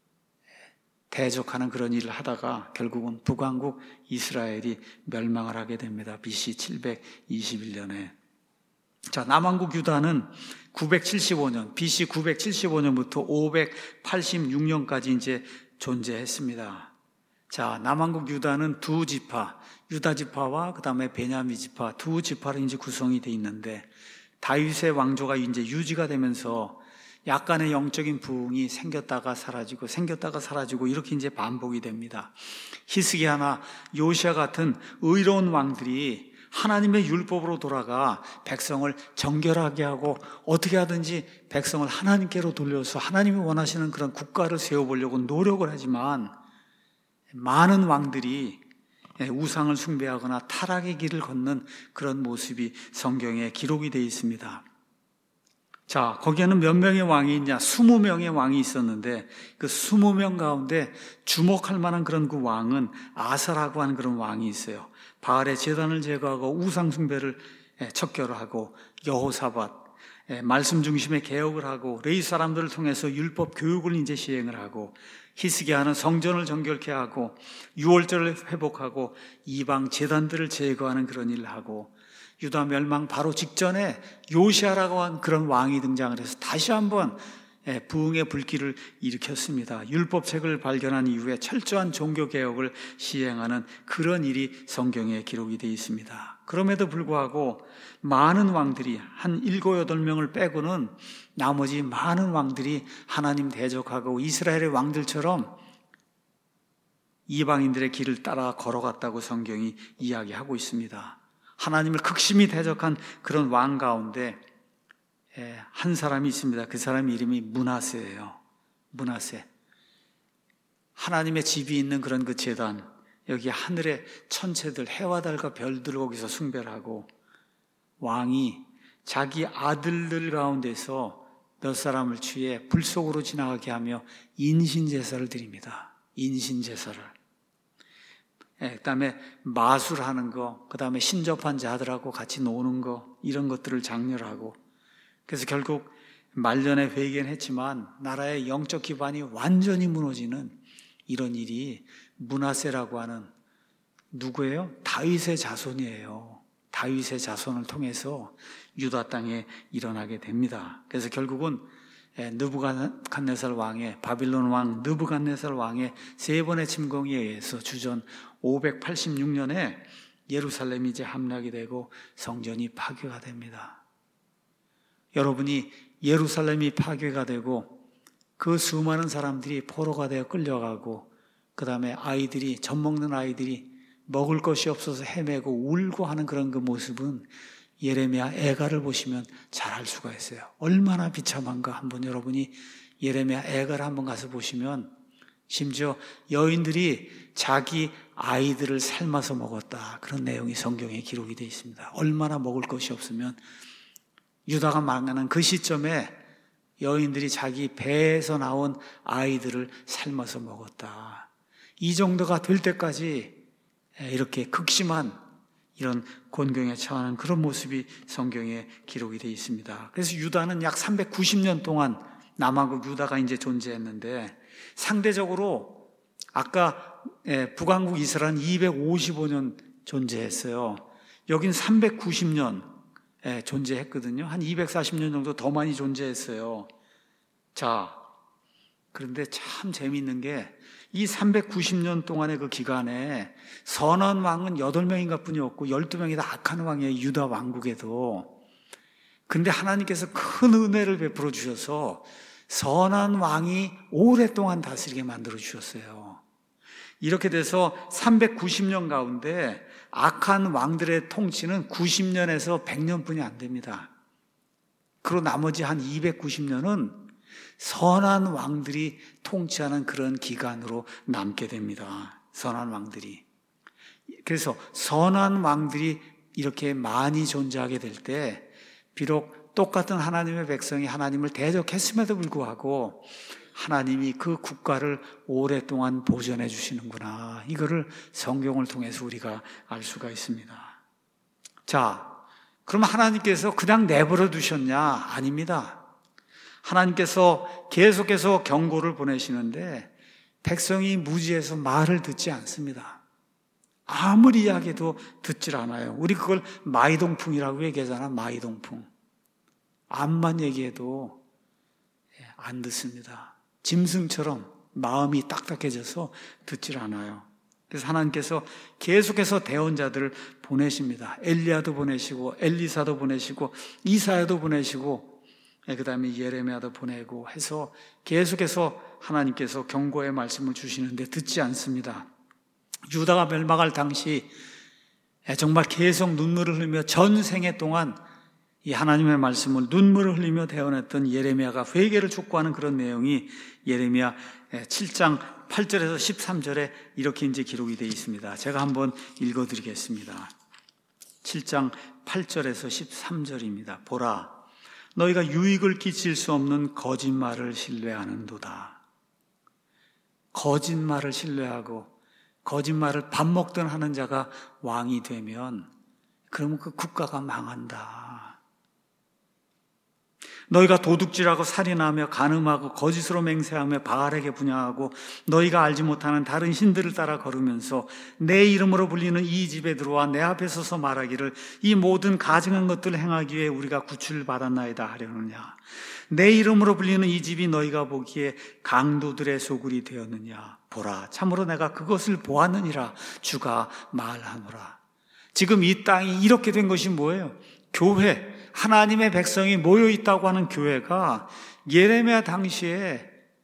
대적하는 그런 일을 하다가 결국은 북왕국 이스라엘이 멸망을 하게 됩니다. 비씨 칠백이십일 년에. 자, 남왕국 유다는 구백칠십오 년, 비씨 구백칠십오 년부터 오백팔십육 년까지 이제 존재했습니다. 자, 남왕국 유다는 두 지파, 유다 지파와 그 다음에 베냐민 지파 두 지파로 이제 구성이 되어 있는데, 다윗의 왕조가 이제 유지가 되면서 약간의 영적인 부흥이 생겼다가 사라지고 생겼다가 사라지고 이렇게 이제 반복이 됩니다. 히스기야나 요시야 같은 의로운 왕들이 하나님의 율법으로 돌아가 백성을 정결하게 하고 어떻게 하든지 백성을 하나님께로 돌려서 하나님이 원하시는 그런 국가를 세워보려고 노력을 하지만, 많은 왕들이 우상을 숭배하거나 타락의 길을 걷는 그런 모습이 성경에 기록이 되어 있습니다. 자, 거기에는 몇 명의 왕이 있냐? 이십 명의 왕이 있었는데 그 이십 명 가운데 주목할 만한 그런 그 왕은 아사라고 하는 그런 왕이 있어요. 바알의 제단을 제거하고 우상 숭배를 척결하고 여호사밧 말씀 중심의 개혁을 하고 레위 사람들을 통해서 율법 교육을 이제 시행을 하고, 히스기야는 성전을 정결케 하고 유월절을 회복하고 이방 제단들을 제거하는 그런 일을 하고, 유다 멸망 바로 직전에 요시야라고 하는 그런 왕이 등장을 해서 다시 한번 부흥의 불길을 일으켰습니다. 율법책을 발견한 이후에 철저한 종교개혁을 시행하는 그런 일이 성경에 기록이 되어 있습니다. 그럼에도 불구하고 많은 왕들이, 한 일곱, 여덟 명을 빼고는 나머지 많은 왕들이 하나님 대적하고 이스라엘의 왕들처럼 이방인들의 길을 따라 걸어갔다고 성경이 이야기하고 있습니다. 하나님을 극심히 대적한 그런 왕 가운데 한 사람이 있습니다. 그 사람 이름이 므낫세예요. 므낫세. 하나님의 집이 있는 그런 그 제단, 여기 하늘의 천체들, 해와 달과 별들을 거기서 숭배를 하고, 왕이 자기 아들들 가운데서 몇 사람을 취해 불 속으로 지나가게 하며 인신제사를 드립니다. 인신제사를. 예, 그 다음에 마술하는 거, 그 다음에 신접한 자들하고 같이 노는 거, 이런 것들을 장렬하고, 그래서 결국 말년에 회개는 했지만 나라의 영적 기반이 완전히 무너지는 이런 일이 므낫세라고 하는, 누구예요? 다윗의 자손이에요. 다윗의 자손을 통해서 유다 땅에 일어나게 됩니다. 그래서 결국은 느부갓네살 왕의, 바빌론 왕 느부갓네살 왕의 세 번의 침공에 의해서 주전 오백팔십육 년에 예루살렘이 이제 함락이 되고 성전이 파괴가 됩니다. 여러분이 예루살렘이 파괴가 되고 그 수많은 사람들이 포로가 되어 끌려가고, 그 다음에 아이들이, 젖 먹는 아이들이 먹을 것이 없어서 헤매고 울고 하는 그런 그 모습은 예레미야 애가를 보시면 잘 알 수가 있어요. 얼마나 비참한가. 한번 여러분이 예레미야 애가를 한번 가서 보시면, 심지어 여인들이 자기 아이들을 삶아서 먹었다, 그런 내용이 성경에 기록이 되어 있습니다. 얼마나 먹을 것이 없으면 유다가 망하는 그 시점에 여인들이 자기 배에서 나온 아이들을 삶아서 먹었다. 이 정도가 될 때까지 이렇게 극심한 이런 곤경에 처하는 그런 모습이 성경에 기록이 되어 있습니다. 그래서 유다는 약 삼백구십 년 동안 남왕국 유다가 이제 존재했는데, 상대적으로 아까 북왕국 이스라엘은 이백오십오 년 존재했어요. 여긴 삼백구십 년 존재했거든요. 한 이백사십 년 정도 더 많이 존재했어요. 자, 그런데 참 재미있는 게 이 삼백구십 년 동안의 그 기간에 선한 왕은 여덟 명인가 뿐이었고 열두 명이 다 악한 왕이에요. 유다 왕국에도. 근데 하나님께서 큰 은혜를 베풀어 주셔서 선한 왕이 오랫동안 다스리게 만들어 주셨어요. 이렇게 돼서 삼백구십 년 가운데 악한 왕들의 통치는 구십 년에서 백 년뿐이 안 됩니다. 그리고 나머지 한 이백구십 년은 선한 왕들이 통치하는 그런 기간으로 남게 됩니다. 선한 왕들이. 그래서 선한 왕들이 이렇게 많이 존재하게 될 때 비록 똑같은 하나님의 백성이 하나님을 대적했음에도 불구하고 하나님이 그 국가를 오랫동안 보존해 주시는구나. 이거를 성경을 통해서 우리가 알 수가 있습니다. 자, 그럼 하나님께서 그냥 내버려 두셨냐? 아닙니다. 하나님께서 계속해서 경고를 보내시는데 백성이 무지해서 말을 듣지 않습니다. 아무리 이야기해도 듣질 않아요. 우리 그걸 마이동풍이라고 얘기하잖아. 마이동풍. 암만 얘기해도 안 듣습니다. 짐승처럼 마음이 딱딱해져서 듣질 않아요. 그래서 하나님께서 계속해서 대언자들을 보내십니다. 엘리야도 보내시고 엘리사도 보내시고 이사야도 보내시고 그 다음에 예레미야도 보내고 해서 계속해서 하나님께서 경고의 말씀을 주시는데 듣지 않습니다. 유다가 멸망할 당시 정말 계속 눈물을 흘리며 전생애 동안 이 하나님의 말씀을 눈물을 흘리며 대언했던 예레미야가 회개를 촉구하는 그런 내용이 예레미야 칠 장 팔 절에서 십삼 절에 이렇게 이제 기록이 되어 있습니다. 제가 한번 읽어드리겠습니다. 칠 장 팔 절에서 십삼 절입니다. 보라, 너희가 유익을 끼칠 수 없는 거짓말을 신뢰하는도다. 거짓말을 신뢰하고 거짓말을 밥 먹던 하는 자가 왕이 되면 그러면 그 국가가 망한다. 너희가 도둑질하고 살인하며 간음하고 거짓으로 맹세하며 바알에게 분향하고 너희가 알지 못하는 다른 신들을 따라 걸으면서 내 이름으로 불리는 이 집에 들어와 내 앞에 서서 말하기를 이 모든 가증한 것들을 행하기 위해 우리가 구출을 받았나이다 하려느냐. 내 이름으로 불리는 이 집이 너희가 보기에 강도들의 소굴이 되었느냐. 보라, 참으로 내가 그것을 보았느니라. 주가 말하노라. 지금 이 땅이 이렇게 된 것이 뭐예요? 교회, 하나님의 백성이 모여있다고 하는 교회가 예레미야 당시에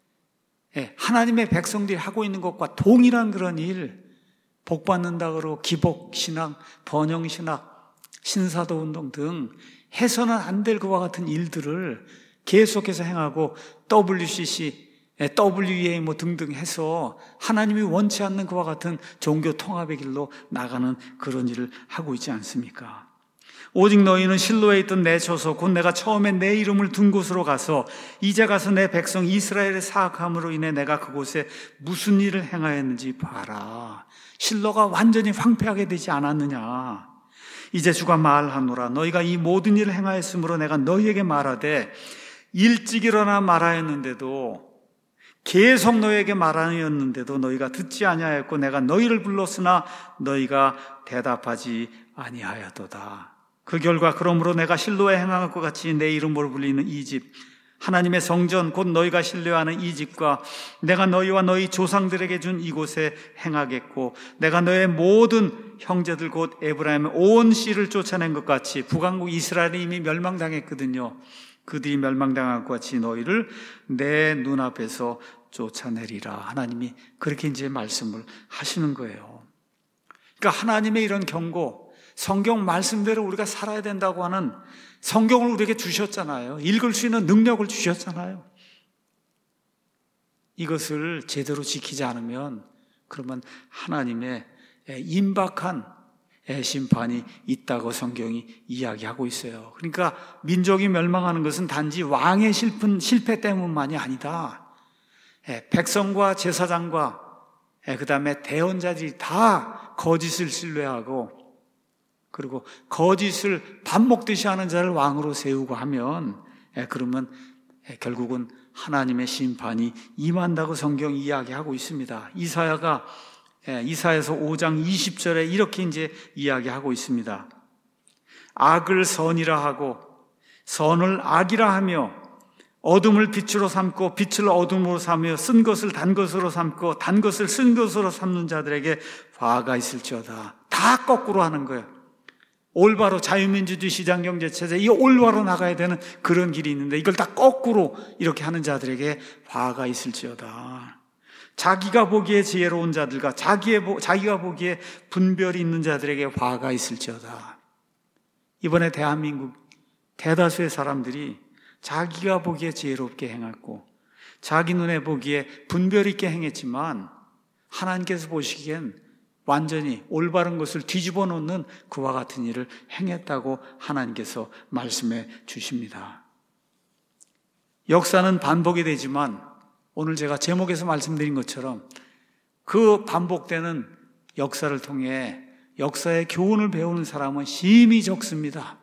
하나님의 백성들이 하고 있는 것과 동일한 그런 일, 복받는다고 기복신학, 번영신학, 신사도운동 등 해서는 안 될 그와 같은 일들을 계속해서 행하고 더블유씨씨, 더블유이에이 뭐 등등 해서 하나님이 원치 않는 그와 같은 종교 통합의 길로 나가는 그런 일을 하고 있지 않습니까? 오직 너희는 실로에 있던 내 처소 곧 내가 처음에 내 이름을 둔 곳으로 가서 이제 가서 내 백성 이스라엘의 사악함으로 인해 내가 그곳에 무슨 일을 행하였는지 봐라. 실로가 완전히 황폐하게 되지 않았느냐. 이제 주가 말하노라. 너희가 이 모든 일을 행하였으므로 내가 너희에게 말하되 일찍 일어나 말하였는데도 계속 너희에게 말하였는데도 너희가 듣지 아니하였고 내가 너희를 불렀으나 너희가 대답하지 아니하였도다. 그 결과 그러므로 내가 실로에 행한 것 같이 내 이름으로 불리는 이 집 하나님의 성전 곧 너희가 신뢰하는 이 집과 내가 너희와 너희 조상들에게 준 이곳에 행하겠고 내가 너의 모든 형제들 곧 에브라임의 온 씨를 쫓아낸 것 같이 북왕국 이스라엘이 이미 멸망당했거든요. 그들이 멸망당한 것 같이 너희를 내 눈앞에서 쫓아내리라. 하나님이 그렇게 이제 말씀을 하시는 거예요. 그러니까 하나님의 이런 경고, 성경 말씀대로 우리가 살아야 된다고 하는 성경을 우리에게 주셨잖아요. 읽을 수 있는 능력을 주셨잖아요. 이것을 제대로 지키지 않으면 그러면 하나님의 임박한 심판이 있다고 성경이 이야기하고 있어요. 그러니까 민족이 멸망하는 것은 단지 왕의 실패, 실패 때문만이 아니다. 백성과 제사장과 그 다음에 대언자들이 다 거짓을 신뢰하고 그리고 거짓을 밥 먹듯이 하는 자를 왕으로 세우고 하면 그러면 결국은 하나님의 심판이 임한다고 성경이 이야기하고 있습니다. 이사야가 이사야서 오 장 이십 절에 이렇게 이제 이야기하고 있습니다. 악을 선이라 하고 선을 악이라 하며 어둠을 빛으로 삼고 빛을 어둠으로 삼으며 쓴 것을 단 것으로 삼고 단 것을 쓴 것으로 삼는 자들에게 화가 있을지어다. 다 거꾸로 하는 거예요. 올바로 자유민주주의 시장경제체제, 이 올바로 나가야 되는 그런 길이 있는데 이걸 다 거꾸로 이렇게 하는 자들에게 화가 있을지어다. 자기가 보기에 지혜로운 자들과 자기의, 자기가 보기에 분별이 있는 자들에게 화가 있을지어다. 이번에 대한민국 대다수의 사람들이 자기가 보기에 지혜롭게 행했고 자기 눈에 보기에 분별 있게 행했지만 하나님께서 보시기엔 완전히 올바른 것을 뒤집어 놓는 그와 같은 일을 행했다고 하나님께서 말씀해 주십니다. 역사는 반복이 되지만 오늘 제가 제목에서 말씀드린 것처럼 그 반복되는 역사를 통해 역사의 교훈을 배우는 사람은 심히 적습니다.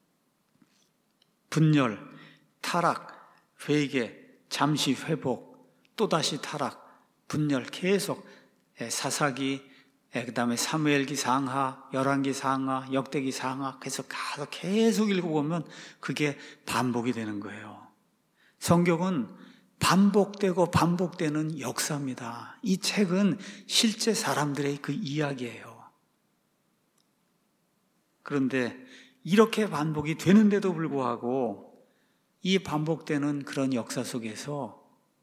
분열, 타락, 회개, 잠시 회복, 또다시 타락, 분열 계속 사사기, 그 다음에 사무엘기 상하, 열왕기 상하, 역대기 상하 계속 계속 계속 읽어보면 그게 반복이 되는 거예요. 성경은 반복되고 반복되는 역사입니다. 이 책은 실제 사람들의 그 이야기예요. 그런데 이렇게 반복이 되는데도 불구하고 이 반복되는 그런 역사 속에서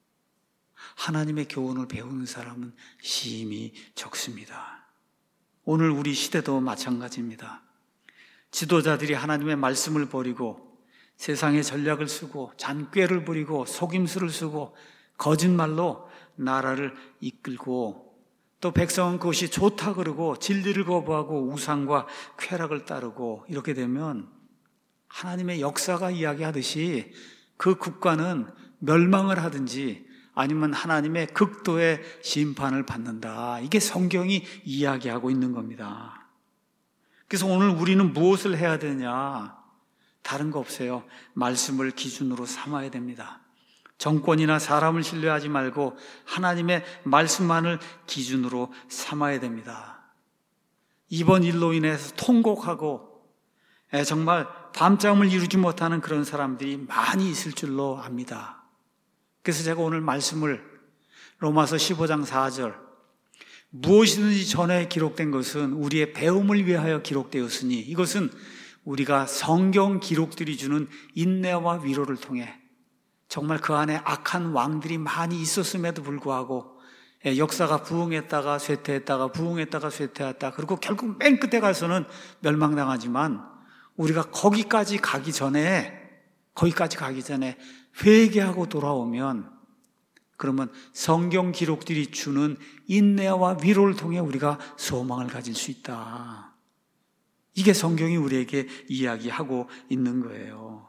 하나님의 교훈을 배우는 사람은 심히 적습니다. 오늘 우리 시대도 마찬가지입니다. 지도자들이 하나님의 말씀을 버리고 세상의 전략을 쓰고 잔꾀를 부리고 속임수를 쓰고 거짓말로 나라를 이끌고 또 백성은 그것이 좋다 그러고 진리를 거부하고 우상과 쾌락을 따르고 이렇게 되면 하나님의 역사가 이야기하듯이 그 국가는 멸망을 하든지 아니면 하나님의 극도의 심판을 받는다. 이게 성경이 이야기하고 있는 겁니다. 그래서 오늘 우리는 무엇을 해야 되냐? 다른 거 없어요. 말씀을 기준으로 삼아야 됩니다. 정권이나 사람을 신뢰하지 말고 하나님의 말씀만을 기준으로 삼아야 됩니다. 이번 일로 인해서 통곡하고 정말 밤잠을 이루지 못하는 그런 사람들이 많이 있을 줄로 압니다. 그래서 제가 오늘 말씀을 로마서 십오 장 사 절 무엇이든지 전에 기록된 것은 우리의 배움을 위하여 기록되었으니 이것은 우리가 성경 기록들이 주는 인내와 위로를 통해 정말 그 안에 악한 왕들이 많이 있었음에도 불구하고 역사가 부흥했다가 쇠퇴했다가 부흥했다가 쇠퇴했다 그리고 결국 맨 끝에 가서는 멸망당하지만 우리가 거기까지 가기 전에 거기까지 가기 전에 회개하고 돌아오면 그러면 성경 기록들이 주는 인내와 위로를 통해 우리가 소망을 가질 수 있다. 이게 성경이 우리에게 이야기하고 있는 거예요.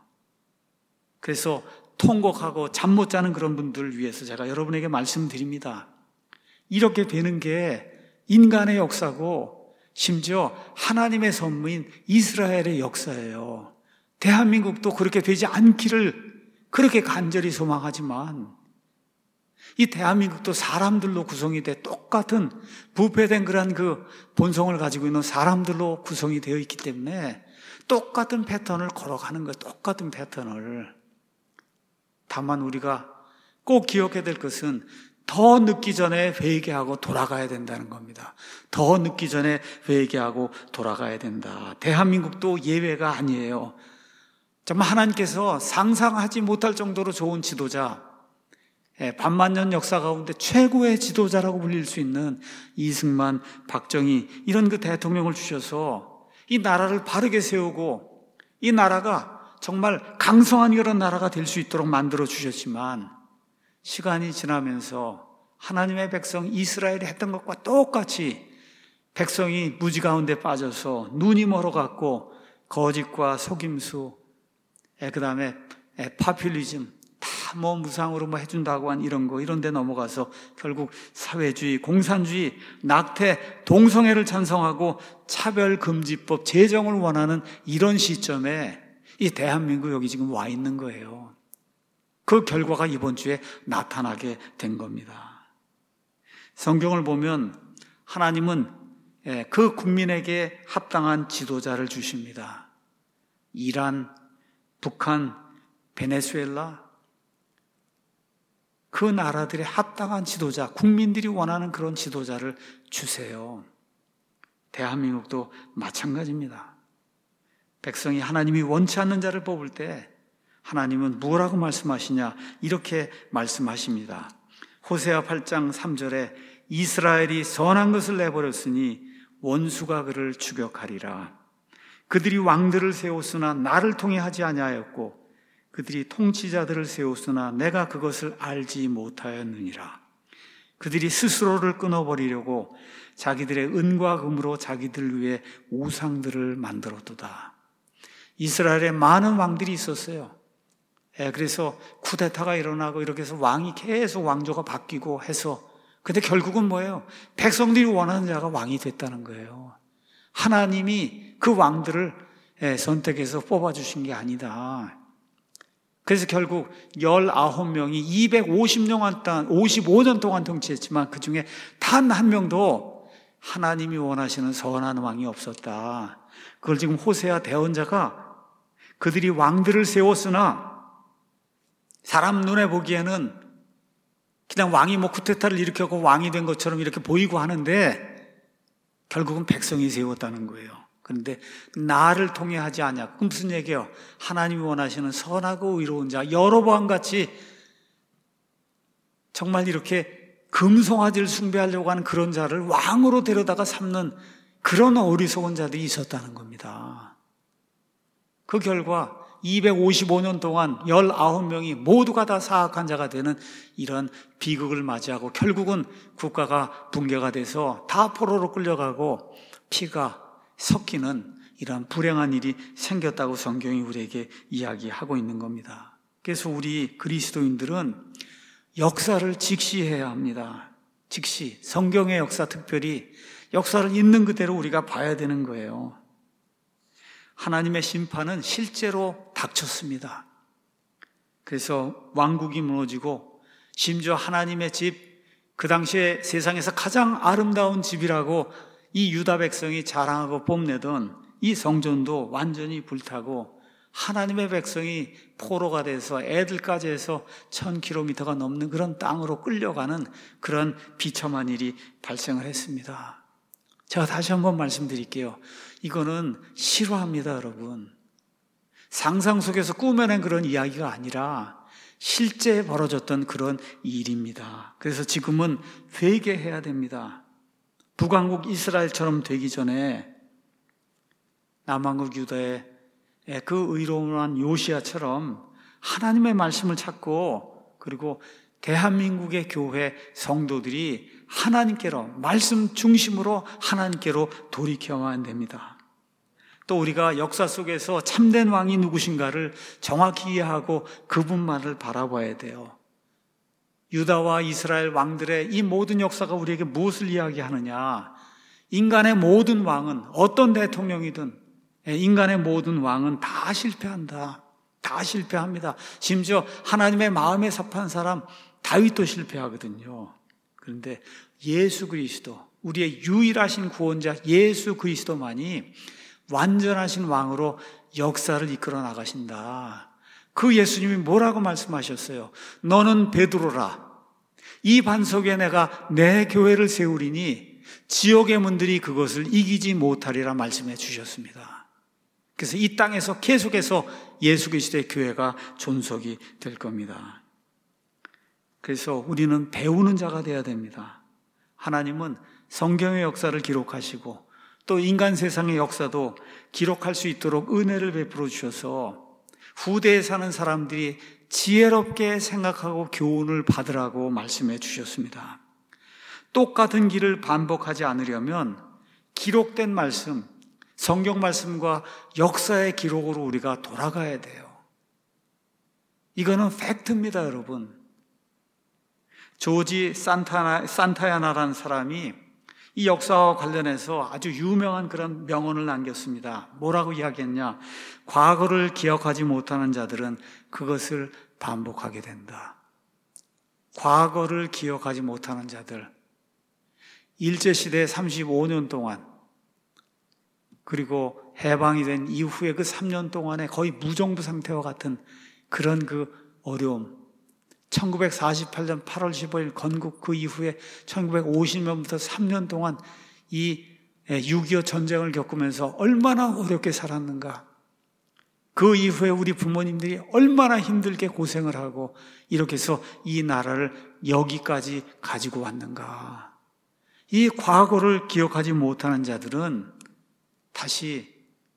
그래서 통곡하고 잠 못 자는 그런 분들을 위해서 제가 여러분에게 말씀드립니다. 이렇게 되는 게 인간의 역사고 심지어 하나님의 선무인 이스라엘의 역사예요. 대한민국도 그렇게 되지 않기를 그렇게 간절히 소망하지만 이 대한민국도 사람들로 구성이 돼 똑같은 부패된 그런 그 본성을 가지고 있는 사람들로 구성이 되어 있기 때문에 똑같은 패턴을 걸어가는 거예요. 똑같은 패턴을. 다만 우리가 꼭 기억해야 될 것은 더 늦기 전에 회개하고 돌아가야 된다는 겁니다. 더 늦기 전에 회개하고 돌아가야 된다. 대한민국도 예외가 아니에요. 정말 하나님께서 상상하지 못할 정도로 좋은 지도자, 반만년 역사 가운데 최고의 지도자라고 불릴 수 있는 이승만, 박정희 이런 그 대통령을 주셔서 이 나라를 바르게 세우고 이 나라가 정말 강성한 그런 나라가 될 수 있도록 만들어 주셨지만 시간이 지나면서 하나님의 백성 이스라엘이 했던 것과 똑같이 백성이 무지 가운데 빠져서 눈이 멀어갔고 거짓과 속임수, 그 다음에 파퓰리즘 다 뭐 무상으로 뭐 해준다고 한 이런 거 이런 데 넘어가서 결국 사회주의, 공산주의, 낙태, 동성애를 찬성하고 차별금지법 제정을 원하는 이런 시점에 이 대한민국 여기 지금 와 있는 거예요. 그 결과가 이번 주에 나타나게 된 겁니다. 성경을 보면 하나님은 그 국민에게 합당한 지도자를 주십니다. 이란, 북한, 베네수엘라 그 나라들의 합당한 지도자, 국민들이 원하는 그런 지도자를 주세요. 대한민국도 마찬가지입니다. 백성이 하나님이 원치 않는 자를 뽑을 때 하나님은 뭐라고 말씀하시냐? 이렇게 말씀하십니다. 호세아 팔 장 삼 절에 이스라엘이 선한 것을 내버렸으니 원수가 그를 추격하리라. 그들이 왕들을 세웠으나 나를 통해 하지 아니하였고 그들이 통치자들을 세웠으나 내가 그것을 알지 못하였느니라. 그들이 스스로를 끊어버리려고 자기들의 은과 금으로 자기들 위해 우상들을 만들었도다. 이스라엘에 많은 왕들이 있었어요. 예, 그래서 쿠데타가 일어나고 이렇게 해서 왕이 계속 왕조가 바뀌고 해서, 근데 결국은 뭐예요? 백성들이 원하는 자가 왕이 됐다는 거예요. 하나님이 그 왕들을 예, 선택해서 뽑아주신 게 아니다. 그래서 결국 열아홉 명이 이백오십 년 동안, 오십오 년 동안 통치했지만 그 중에 단 한 명도 하나님이 원하시는 선한 왕이 없었다. 그걸 지금 호세아 대언자가 그들이 왕들을 세웠으나 사람 눈에 보기에는 그냥 왕이 뭐 쿠데타를 일으켰고 왕이 된 것처럼 이렇게 보이고 하는데 결국은 백성이 세웠다는 거예요. 그런데 나를 통해 하지 않냐. 그럼 무슨 얘기예요? 하나님이 원하시는 선하고 의로운 자, 여로보암같이 정말 이렇게 금송아지를 숭배하려고 하는 그런 자를 왕으로 데려다가 삼는 그런 어리석은 자들이 있었다는 겁니다. 그 결과 이백오십오 년 동안 열아홉 명이 모두가 다 사악한 자가 되는 이런 비극을 맞이하고 결국은 국가가 붕괴가 돼서 다 포로로 끌려가고 피가 섞이는 이런 불행한 일이 생겼다고 성경이 우리에게 이야기하고 있는 겁니다. 그래서 우리 그리스도인들은 역사를 직시해야 합니다. 직시, 성경의 역사, 특별히 역사를 있는 그대로 우리가 봐야 되는 거예요. 하나님의 심판은 실제로 닥쳤습니다. 그래서 왕국이 무너지고 심지어 하나님의 집, 그 당시에 세상에서 가장 아름다운 집이라고 이 유다 백성이 자랑하고 뽐내던 이 성전도 완전히 불타고 하나님의 백성이 포로가 돼서 애들까지 해서 천 킬로미터가 넘는 그런 땅으로 끌려가는 그런 비참한 일이 발생을 했습니다. 제가 다시 한번 말씀드릴게요. 이거는 실화입니다, 여러분. 상상 속에서 꾸며낸 그런 이야기가 아니라 실제 벌어졌던 그런 일입니다. 그래서 지금은 회개해야 됩니다. 북왕국 이스라엘처럼 되기 전에 남왕국 유다의 그 의로운 요시야처럼 하나님의 말씀을 찾고 그리고 대한민국의 교회 성도들이 하나님께로, 말씀 중심으로 하나님께로 돌이켜야만 됩니다. 또 우리가 역사 속에서 참된 왕이 누구신가를 정확히 이해하고 그분만을 바라봐야 돼요. 유다와 이스라엘 왕들의 이 모든 역사가 우리에게 무엇을 이야기하느냐? 인간의 모든 왕은, 어떤 대통령이든 인간의 모든 왕은 다 실패한다. 다 실패합니다. 심지어 하나님의 마음에 섭한 사람 다윗도 실패하거든요. 그런데 예수 그리스도, 우리의 유일하신 구원자 예수 그리스도만이 완전하신 왕으로 역사를 이끌어 나가신다. 그 예수님이 뭐라고 말씀하셨어요? 너는 베드로라. 이 반석에 내가 내 교회를 세우리니 지옥의 문들이 그것을 이기지 못하리라 말씀해 주셨습니다. 그래서 이 땅에서 계속해서 예수 그리스도의 교회가 존속이 될 겁니다. 그래서 우리는 배우는 자가 되어야 됩니다. 하나님은 성경의 역사를 기록하시고 또 인간 세상의 역사도 기록할 수 있도록 은혜를 베풀어 주셔서 후대에 사는 사람들이 지혜롭게 생각하고 교훈을 받으라고 말씀해 주셨습니다. 똑같은 길을 반복하지 않으려면 기록된 말씀, 성경 말씀과 역사의 기록으로 우리가 돌아가야 돼요. 이거는 팩트입니다, 여러분. 조지 산타나, 산타야나라는 사람이 이 역사와 관련해서 아주 유명한 그런 명언을 남겼습니다. 뭐라고 이야기했냐? 과거를 기억하지 못하는 자들은 그것을 반복하게 된다. 과거를 기억하지 못하는 자들. 일제시대 삼십오 년 동안 그리고 해방이 된 이후에 그 삼 년 동안의 거의 무정부 상태와 같은 그런 그 어려움. 천구백사십팔 년 팔월 십오일 건국 그 이후에 천구백오십 년부터 삼 년 동안 이 육이오 전쟁을 겪으면서 얼마나 어렵게 살았는가. 그 이후에 우리 부모님들이 얼마나 힘들게 고생을 하고 이렇게 해서 이 나라를 여기까지 가지고 왔는가. 이 과거를 기억하지 못하는 자들은 다시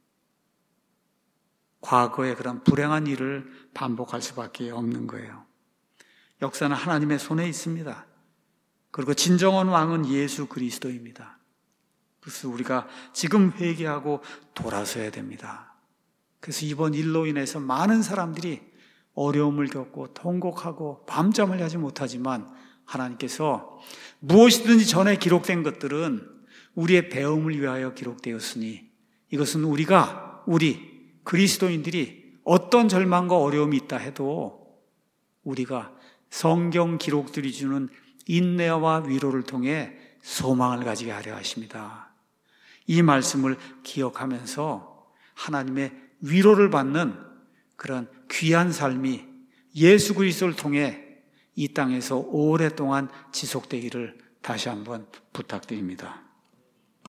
과거의 그런 불행한 일을 반복할 수밖에 없는 거예요. 역사는 하나님의 손에 있습니다. 그리고 진정한 왕은 예수 그리스도입니다. 그래서 우리가 지금 회개하고 돌아서야 됩니다. 그래서 이번 일로 인해서 많은 사람들이 어려움을 겪고 통곡하고 밤잠을 자지 못하지만 하나님께서 무엇이든지 전에 기록된 것들은 우리의 배움을 위하여 기록되었으니 이것은 우리가 우리 그리스도인들이 어떤 절망과 어려움이 있다 해도 우리가 성경 기록들이 주는 인내와 위로를 통해 소망을 가지게 하려 하십니다. 이 말씀을 기억하면서 하나님의 위로를 받는 그런 귀한 삶이 예수 그리스도를 통해 이 땅에서 오랫동안 지속되기를 다시 한번 부탁드립니다.